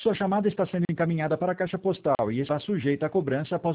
Sua chamada está sendo encaminhada para a caixa postal e está sujeita a cobrança após